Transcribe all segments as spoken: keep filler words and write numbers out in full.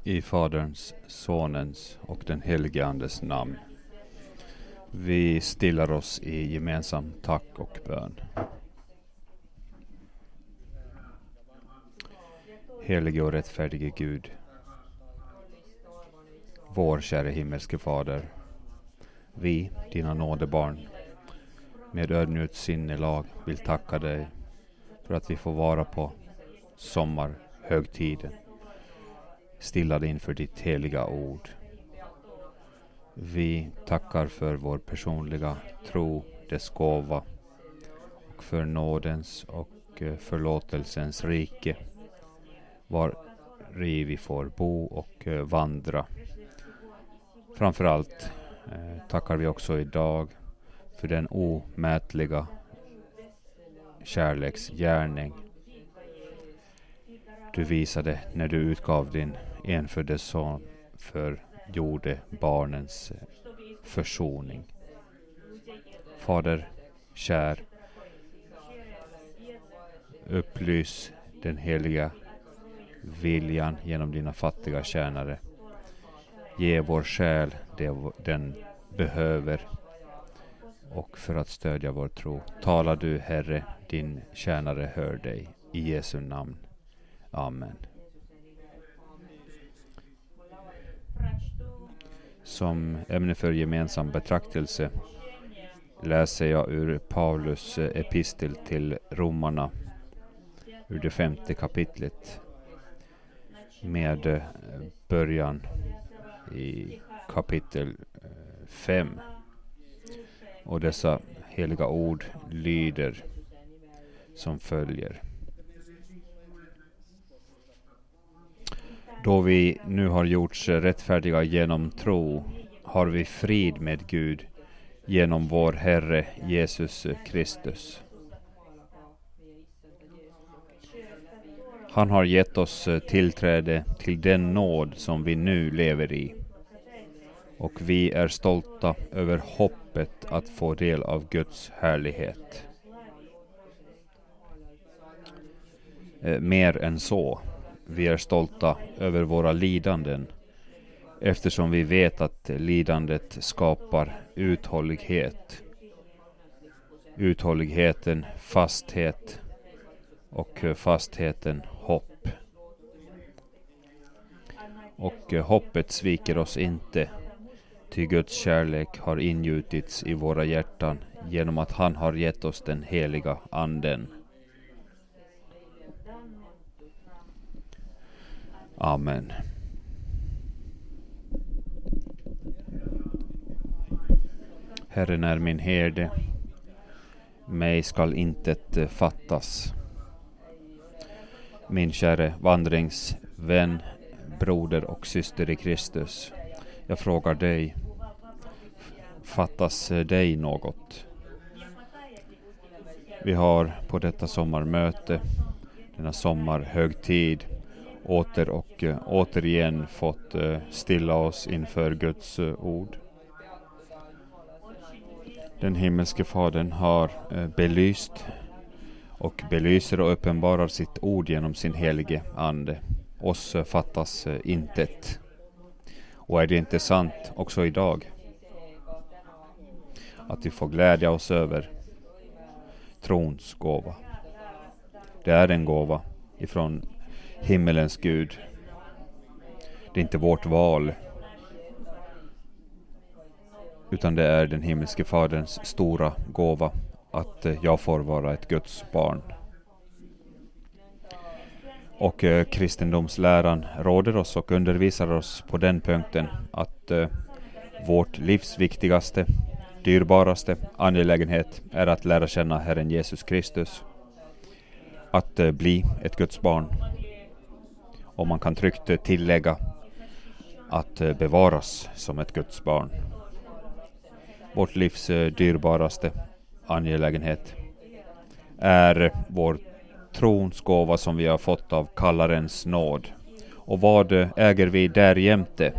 I Faderns, Sonens och den helige Andes namn. Vi stillar oss i gemensam tack och bön. Helige och rättfärdige Gud, vår käre himmelske Fader, vi, dina nådebarn, med ödmjukt sinnelag vill tacka dig för att vi får vara på sommarhögtiden, stillade inför ditt heliga ord. Vi tackar för vår personliga tro, dess gåva, och för nådens och förlåtelsens rike, var vi får bo och vandra. Framförallt eh, tackar vi också idag för den omätliga kärleksgärning du visade när du utgav din enfödde son för jorde barnens försoning. Fader kär, upplys den heliga viljan genom dina fattiga tjänare. Ge vår själ det den behöver, och för att stödja vår tro. Tala du, Herre, din tjänare hör dig. I Jesu namn. Amen. Som ämne för gemensam betraktelse läser jag ur Paulus epistel till romarna, ur det femte kapitlet, med början i kapitel fem. Och dessa heliga ord lyder som följer. Då vi nu har gjorts rättfärdiga genom tro, har vi frid med Gud genom vår Herre Jesus Kristus. Han har gett oss tillträde till den nåd som vi nu lever i, och vi är stolta över hoppet att få del av Guds härlighet. Eh, mer än så, vi är stolta över våra lidanden, eftersom vi vet att lidandet skapar uthållighet. Uthålligheten fasthet, och fastheten hopp. Och eh, hoppet sviker oss inte, ty Guds kärlek har ingjutits i våra hjärtan genom att han har gett oss den heliga anden. Amen. Herren är min herde, mig skall intet fattas. Min käre vandringsvän, broder och syster i Kristus, jag frågar dig, fattas dig något? Vi har på detta sommarmöte, denna sommarhögtid, åter och uh, återigen fått uh, stilla oss inför Guds uh, ord. Den himmelske Fadern har uh, belyst och belyser och uppenbarar sitt ord genom sin helige ande. Oss uh, fattas uh, intet. Och är det inte sant också idag att vi får glädja oss över trons gåva? Det är en gåva ifrån himmelens Gud. Det är inte vårt val, utan det är den himmelske Faderns stora gåva att jag får vara ett Guds barn. Och eh, kristendomsläran råder oss och undervisar oss på den punkten att eh, vårt livs viktigaste, dyrbaraste angelägenhet är att lära känna Herren Jesus Kristus. Att eh, bli ett Guds barn. Och man kan tryggt eh, tillägga att eh, bevaras som ett Guds barn. Vårt livs eh, dyrbaraste angelägenhet är vår trons gåva som vi har fått av kallarens nåd. Och vad äger vi därjämte?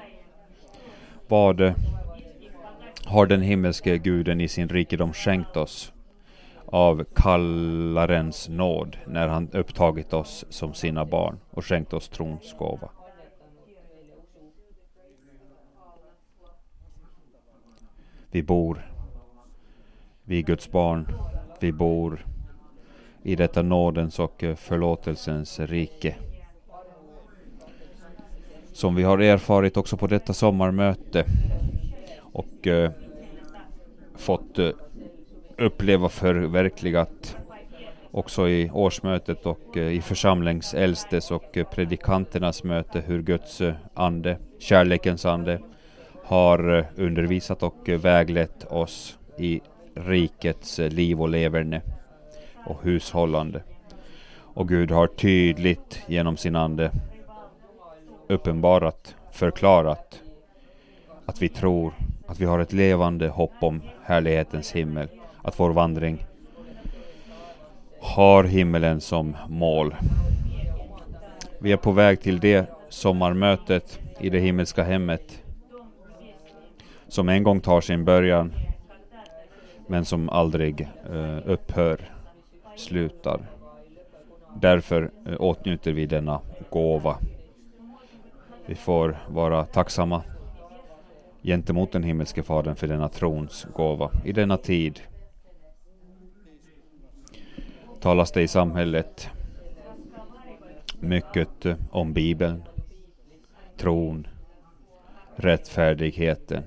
Vad har den himmelske guden i sin rikedom skänkt oss av kallarens nåd när han upptagit oss som sina barn och skänkt oss trons gåva? Vi bor, vi är Guds barn, vi bor i detta nådens och förlåtelsens rike. Som vi har erfarit också på detta sommarmöte och eh, fått eh, uppleva förverkligat också i årsmötet och eh, i församlingsäldstes och eh, predikanternas möte, hur Guds eh, ande, kärlekens ande, har eh, undervisat och eh, väglett oss i rikets eh, liv och leverne och hushållande. Och Gud har tydligt genom sin ande uppenbarat, förklarat att vi tror att vi har ett levande hopp om härlighetens himmel, att vår vandring har himmelen som mål. Vi är på väg till det sommarmötet i det himmelska hemmet som en gång tar sin början men som aldrig eh, upphör, slutar. Därför eh, åtnjuter vi denna gåva. Vi får vara tacksamma gentemot den himmelske fadern för denna trons gåva. I denna tid talas det i samhället mycket om Bibeln, tron, rättfärdigheten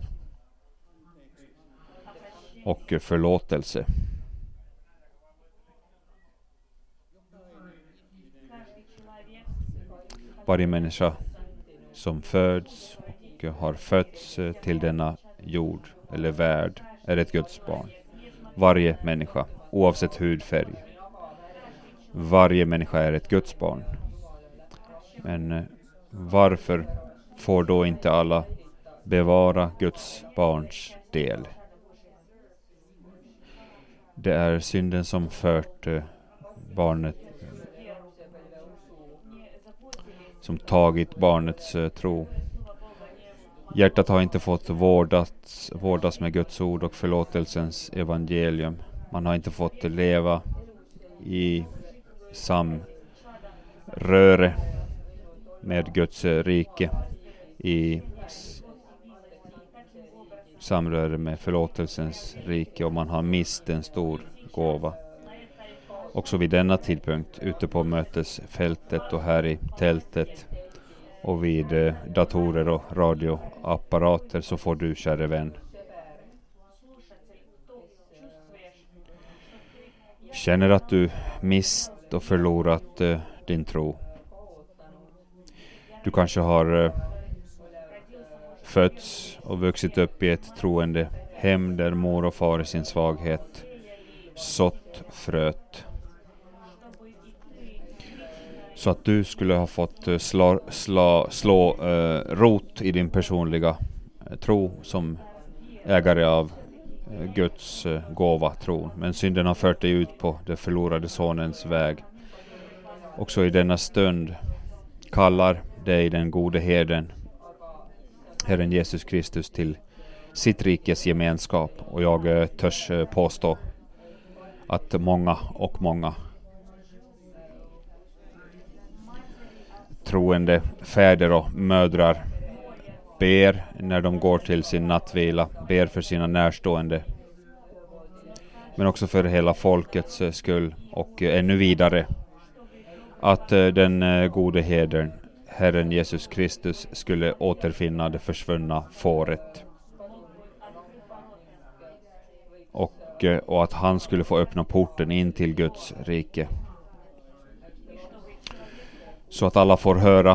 och förlåtelse. Varje människa som föds och har fötts till denna jord eller värld är ett Guds barn. Varje människa, oavsett hudfärg. Varje människa är ett Guds barn. Men varför får då inte alla bevara Guds barns del? Det är synden som fört barnet, som tagit barnets tro. Hjärtat har inte fått vårdats, vårdas med Guds ord och förlåtelsens evangelium. Man har inte fått leva i samröre med Guds rike, i samröre med förlåtelsens rike, och man har mist en stor gåva. Också vid denna tidpunkt ute på mötesfältet och här i tältet och vid eh, datorer och radioapparater så får du, kära vän, känner att du mist och förlorat eh, din tro. Du kanske har eh, fötts och vuxit upp i ett troende hem där mor och far i sin svaghet sått fröet, så att du skulle ha fått uh, slå, slå, slå uh, rot i din personliga uh, tro som ägare av uh, Guds uh, gåva, tron. Men synden har fört dig ut på det förlorade sonens väg. Också i denna stund kallar dig den gode herden, Herren Jesus Kristus, till sitt rikes gemenskap. Och jag uh, törs uh, påstå att många och många troende fäder och mödrar ber när de går till sin nattvila, ber för sina närstående, men också för hela folkets skull och ännu vidare, att den gode herden, Herren Jesus Kristus, skulle återfinna det försvunna fåret och, och att han skulle få öppna porten in till Guds rike, så att alla får höra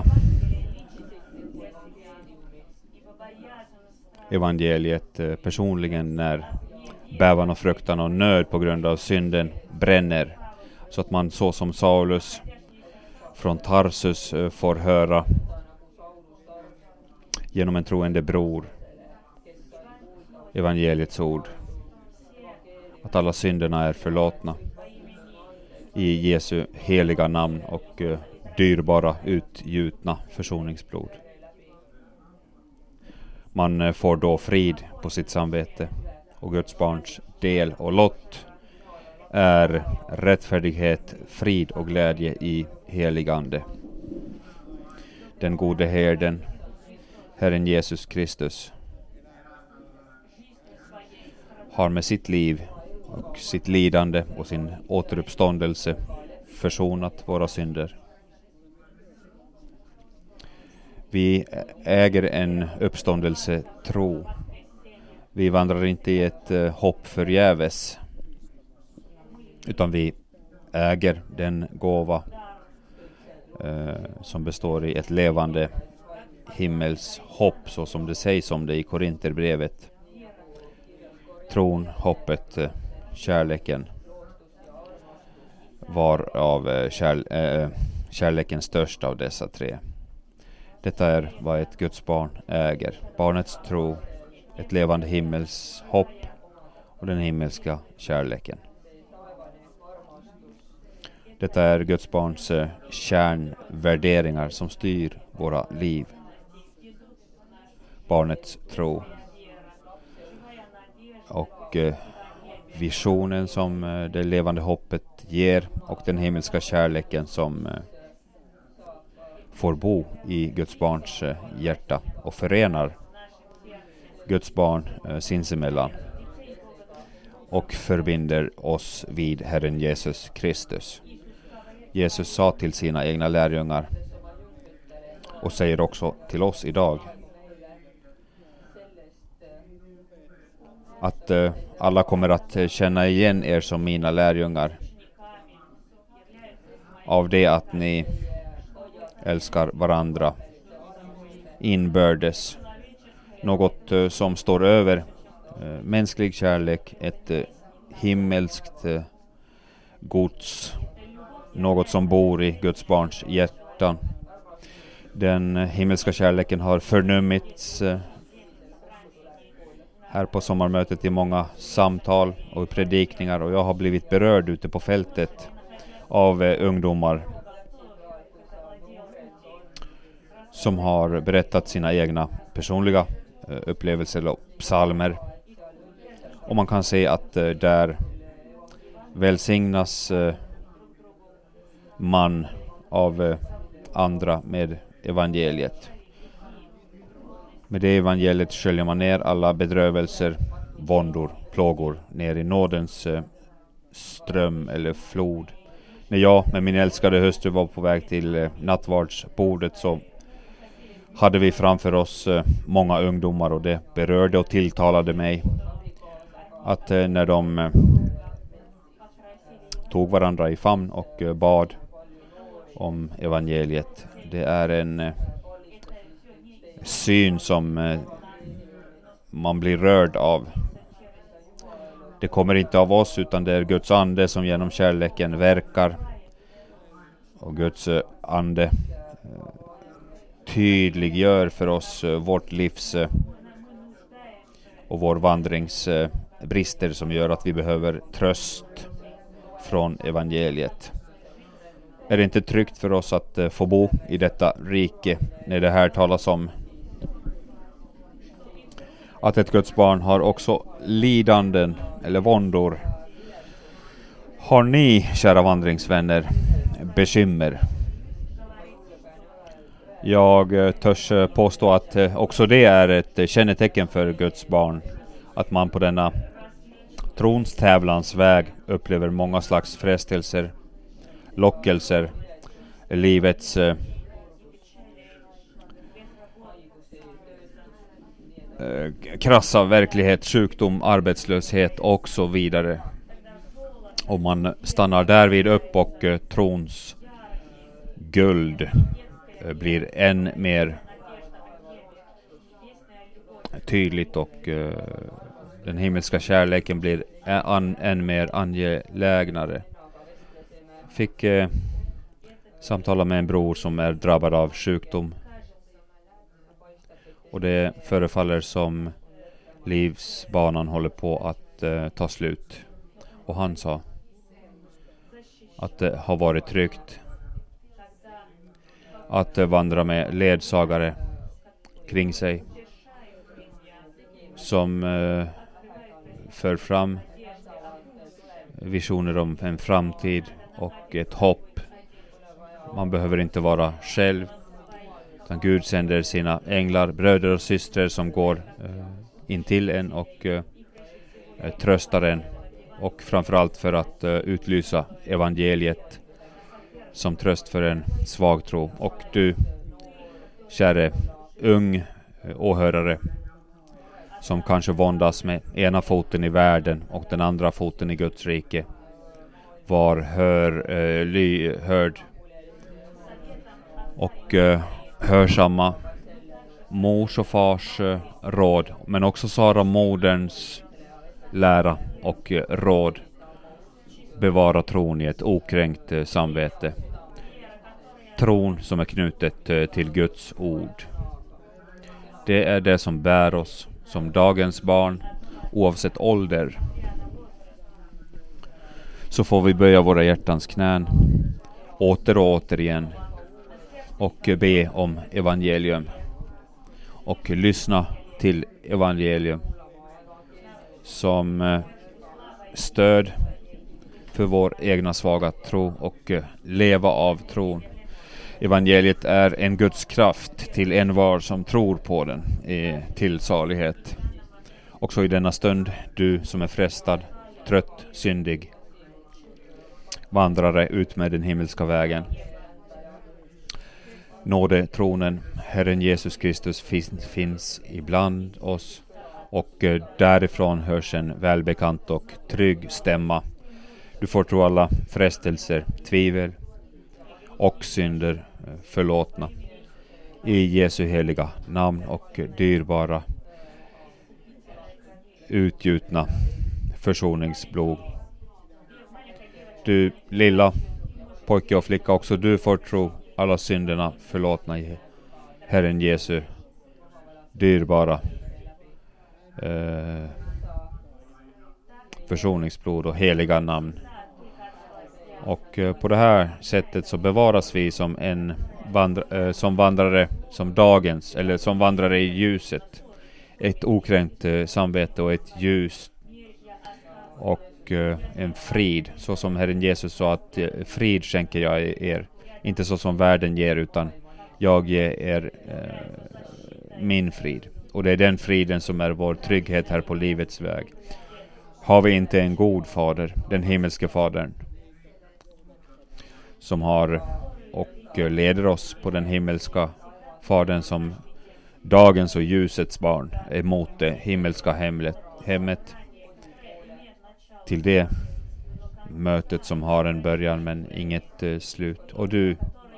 evangeliet personligen när bävan och fruktan och nöd på grund av synden bränner, så att man så som Saulus från Tarsus får höra genom en troende bror evangeliets ord, att alla synderna är förlåtna i Jesu heliga namn och uh, dyrbara utgjutna försoningsblod. Man uh, får då frid på sitt samvete, och Guds barns del och lott är rättfärdighet, frid och glädje i heligande. Den gode herden, Herren Jesus Kristus, har med sitt liv och sitt lidande och sin återuppståndelse försonat våra synder. Vi äger en uppståndelse tro. Vi vandrar inte i ett uh, hopp förgäves, utan vi äger den gåva uh, som består i ett levande himmels hopp, så som det sägs om det i Korinterbrevet. Tron, hoppet, uh, kärleken var av uh, kärl- uh, kärleken störst av dessa tre. Detta är vad ett Guds barn äger. Barnets tro, ett levande himmels hopp och den himmelska kärleken. Detta är Guds barns eh, kärnvärderingar som styr våra liv. Barnets tro. Och eh, visionen som eh, det levande hoppet ger och den himmelska kärleken som eh, får bo i Guds barns eh, hjärta och förenar Guds barn eh, sinsemellan och förbinder oss vid Herren Jesus Kristus. Jesus sa till sina egna lärjungar och säger också till oss idag att eh, alla kommer att eh, känna igen er som mina lärjungar av det att ni älskar varandra inbördes. Något uh, som står över uh, mänsklig kärlek, ett uh, himmelskt uh, gods, något som bor i Guds barns hjärtan. Den uh, himmelska kärleken har förnummits uh, här på sommarmötet i många samtal och predikningar, och jag har blivit berörd ute på fältet av uh, ungdomar som har berättat sina egna personliga uh, upplevelser och psalmer. Och man kan se att uh, där välsignas uh, man av uh, andra med evangeliet. Med det evangeliet sköljer man ner alla bedrövelser, våndor, plågor ner i nådens uh, ström eller flod. När jag med min älskade hustru var på väg till uh, nattvardsbordet, så hade vi framför oss uh, många ungdomar, och det berörde och tilltalade mig att uh, när de uh, tog varandra i famn och uh, bad om evangeliet. Det är en uh, syn som uh, man blir rörd av. Det kommer inte av oss, utan det är Guds ande som genom kärleken verkar, och Guds uh, ande uh, tydliggör för oss uh, vårt livs uh, och vår vandrings uh, brister, som gör att vi behöver tröst från evangeliet. Är det inte tryggt för oss att uh, få bo i detta rike, när det här talas om att ett Guds barn har också lidanden eller våndor? Har ni, kära vandringsvänner, bekymmer? Jag törs påstå att också det är ett kännetecken för Guds barn, att man på denna trons tävlans väg upplever många slags frestelser, lockelser, livets eh, krassa verklighet, sjukdom, arbetslöshet och så vidare. Och man stannar därvid upp, och eh, trons guld blir än mer tydligt, och uh, den himmelska kärleken blir än, än mer angelägnare. Fick uh, samtala med en bror som är drabbad av sjukdom, och det förefaller som livsbanan håller på att uh, ta slut. Och han sa att det har varit tryggt att vandra med ledsagare kring sig som uh, för fram visioner om en framtid och ett hopp. Man behöver inte vara själv, utan Gud sänder sina änglar, bröder och systrar som går uh, in till en och uh, eh, tröstaren och framförallt för att eh, utlysa evangeliet som tröst för en svag tro. Och du, käre ung eh, åhörare, som kanske våndas med ena foten i världen och den andra foten i Guds rike, var hör, eh, ly, hörd och eh, hörsamma mors och fars eh, råd, men också Sara moderns lära och eh, råd. Bevara tron i ett okränkt eh, samvete. Tron som är knutet eh, till Guds ord. Det är det som bär oss som dagens barn, oavsett ålder. Så får vi böja våra hjärtans knän åter och åter igen och be om evangelium och lyssna till evangelium som stöd för vår egna svaga tro och leva av tron. Evangeliet är en Guds kraft till en var som tror på den till salighet. Också i denna stund, du som är frestad, trött, syndig, vandrare ut med den himmelska vägen. Nåde tronen, Herren Jesus Kristus finns, finns ibland oss, och eh, därifrån hörs en välbekant och trygg stämma. Du får tro alla frestelser, tvivel och synder eh, förlåtna. I Jesu heliga namn och dyrbara utgjutna försoningsblod. Du lilla pojke och flicka, också du får tro alla synderna förlåtna i Herren Jesu dyrbara eh, försoningsblod och heliga namn. Och eh, på det här sättet så bevaras vi som en vandra, eh, som vandrare, som dagens, eller som vandrare i ljuset. Ett okränkt eh, samvete och ett ljus och eh, en frid, så som Herren Jesus sa att eh, frid skänker jag er, inte så som världen ger, utan jag ger er eh, min frid. Och det är den friden som är vår trygghet här på livets väg. Har vi inte en god fader, den himmelske fadern, som har och leder oss på den himmelska fadern som dagens och ljusets barn emot det himmelska hemlet, hemmet, till det mötet som har en början men inget eh, slut. Och du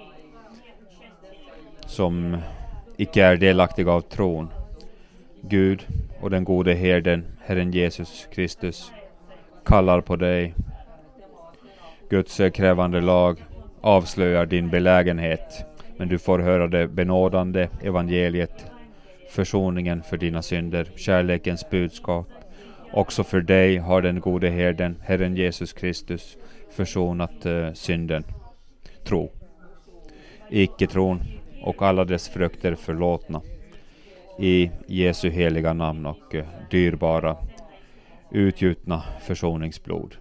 som icke är delaktig av tron, Gud och den gode herden, Herren Jesus Kristus, kallar på dig. Guds krävande lag avslöjar din belägenhet, men du får höra det benådande evangeliet, försoningen för dina synder, kärlekens budskap. Också för dig har den gode herden, Herren Jesus Kristus, försonat uh, synden. Tro. Icke-tron och alla dess frukter förlåtna. I Jesu heliga namn och uh, dyrbara, utgjutna försoningsblod.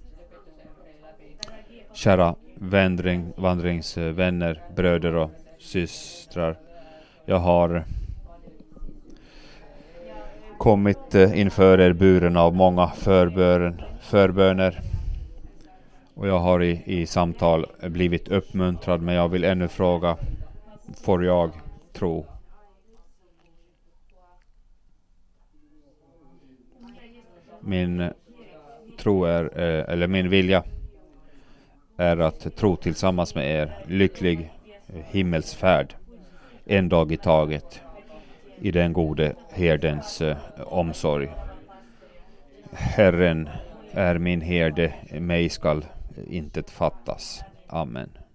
Kära vandring, vandringsvänner, bröder och systrar. Jag har kommit inför er buren av många förbön, förböner. Och jag har i, i samtal blivit uppmuntrad, men jag vill ännu fråga, får jag tro? Min tro är, eller min vilja är att tro tillsammans med er lycklig himmelsfärd en dag i taget i den gode herdens eh, omsorg. Herren är min herde, mig skall intet fattas. Amen.